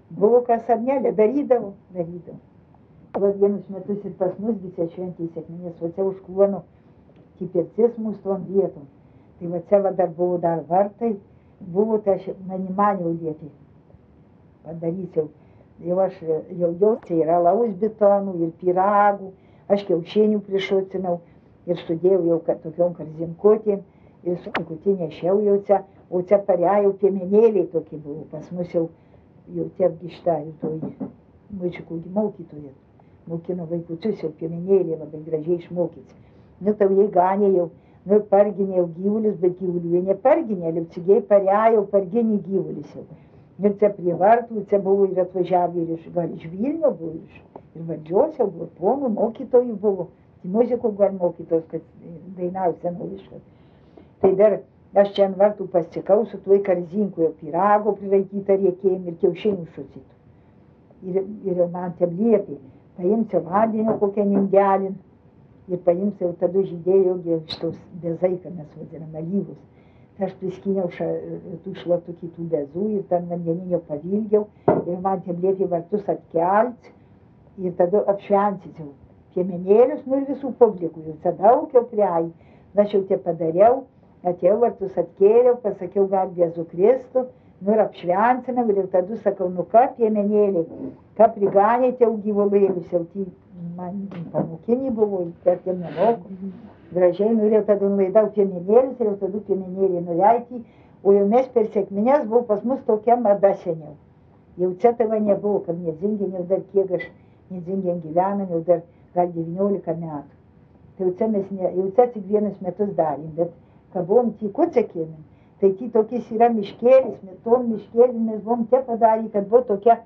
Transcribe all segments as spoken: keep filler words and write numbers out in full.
Buvo kas ar ne, darydavo, darydavo. Va vienus metus ir pas mus visi šventė sekminės, va čia už kluonų kipircis mūsų tom vietom. Tai va čia va dar buvo dar vartai, buvo, tai aš manimaniau liepė. Padarysiu. Jau aš, jau jau čia yra alaus bitonų ir pyragų, aš kiaušinių prišocinau ir sudėjau jau kad tokiom karzinkutėm ir su karkutį nešiau jau čia, o čia parėjau piemenėliai tokie buvo, pas mus jau, jau tie apgišta, jau toj maičikų mokytoja, mokino vaikučius jau piemenėliai labai gražiai išmokyti. Nu, tau jie ganė jau, nu, parginėjau gyvulius, bet gyvulių jie neparginė, liupcigiai parėjau parginį gyvulius jau. Ir čia prie vartų, čia buvo ir atvažiavę ir iš, gal iš Vilnio buvo, iš, ir valdžios jau buvo, ponų, mokytojų buvo, tai muzikų gal mokytos, kad dainavo senoviškas. Tai dar aš čia ant vartų pasikau su tuoj karzinku, jau pyrago priraikyta riekėjim ir kiaušinių šucitų. Ir, ir man te liepė, paimsiu vandenio kokią nindelin ir paimsiu, tada žydėjo šitos bezai, kad mes vadiname alyvus. Aš priskyniau ša, tų šlatų kitų bezų ir ten vandeninio pavilgiau ir man tiem liepė vartus atkelt ir tada apšventysiu piemenėlius, nu ir visų publikų, jau tada aukiau prie ai. Aš jau tie padariau, atėjau vartus atkėliau, pasakiau garbė Jėzų Kristų, nu ir apšventinau ir jau tada sakau, nu ką piemenėliai, ką priganėte jau gyvulėlius, jau tai man pamokinį buvo, per tiem nemoku. Gražiai, nu ir jau tada nulaidau piemenėlius ir jau tada piemenėliai nuleidti, o jau mes per sekmines buvo pas mus tokia mada seniau. Jau čia tava nebuvo, kad Nedzingė, jau dar kiek aš Nedzingėn gyvenam, jau dar gal devyniolika metų. Tai jau čia mes, ne, jau čia tik vienus metus darėm, bet kai buvom tyku cekėmin, tai tai tokis yra miškėlis, mes tom miškėlis mes buvom tie padarę, kad buvo tokia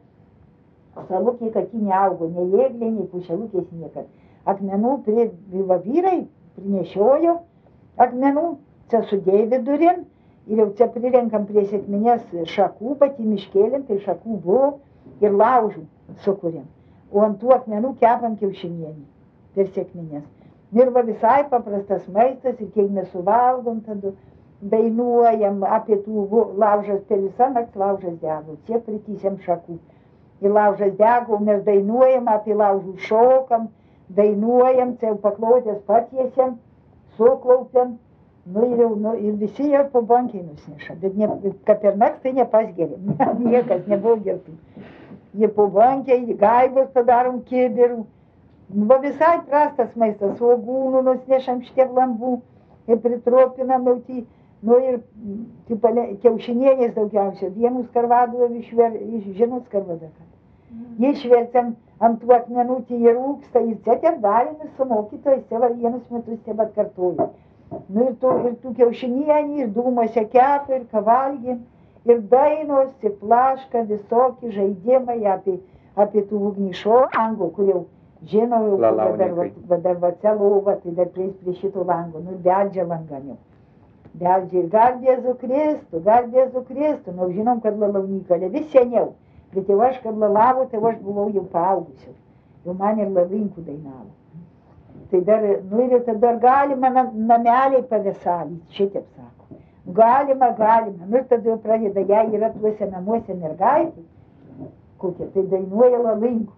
salukė, kad ji neaugo, nei ėglė, nei pušelukės niekad. Akmenų prie vyrai prinešiojo akmenų, čia sudėjo vidurin ir jau čia prirenkam prie sekminės šakų, pati miškėlin, tai šakų buvo ir laužų sukūrėm. O ant tų akmenų kepam kiaušinienį per sekminės. Ir va visai paprastas maistas ir kiek mes suvalgom, tada dainuojam apie tų laužas, per visą naktį laužas dego, čia pritysėm šakų. Ir laužas dego, mes dainuojam apie laužų, šokam, dainuojam, čia jau paklodės patiesiam, suklaupiam, nu ir, jau, nu ir visi jau po bankiai nusineša, bet ne, kad per naktį tai nepasgeriam, niekas nebuvo gertų. Jie po bankiai, gaibos padarom kibirų, nu va visai prastas maistas, svogūnų nusinešam šitiek lambų ir pritropinam jau tį, nu ir kiaušinienės daugiausia, vienus karvadų išver, iš žinot karvadaką. Jie išverčiam ant tų akmenų, tai jie rūksta ir čia tiek darėm ir su mokytojais, čia va vienus metus tiek atkartoju. Nu ir tų, ir tų kiaušinienį, ir dūmose kepa, ir kavalgėm, ir dainos, ir plaška, visokie žaidimai apie, apie tų ugnišo angų, kur jau žinau, jau va dar va, va dar va čia lova, tai dar prieis prie šito lango, nu ir beldžia langaniu. Beldžia ir garbė Jėzų Kristų, garbė Jėzų Kristų, nu žinom, kad lalaunykalė, vis seniau. Bet jau aš, kad lalavo, tai aš buvau jau paaugusiu. Jau man ir lalinkų dainavo. Tai dar, nu ir tada dar galima nameliai pavesalyti, šitaip sako. Galima, galima. Nu ir tada jau pradeda, jei yra tuose namuose mergaitė, kokia, tai dainuoja lalinkų.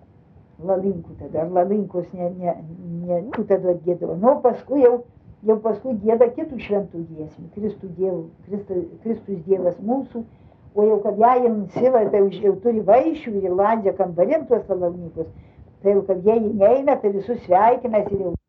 Lalinkų tada, ar lalinkos ne, ne, ne, tada atgėdavo. Nu, paskui jau, jau paskui gėda kitų šventų giesmių. Kristų diev, Kristus, Kristus Dievas mūsų. O jau kad jie jiems sila, tai jau turi vaišių ir landžia kambarim tuos lalaunykus, tai jau kad jie neina, tai visus sveikinasi ir jau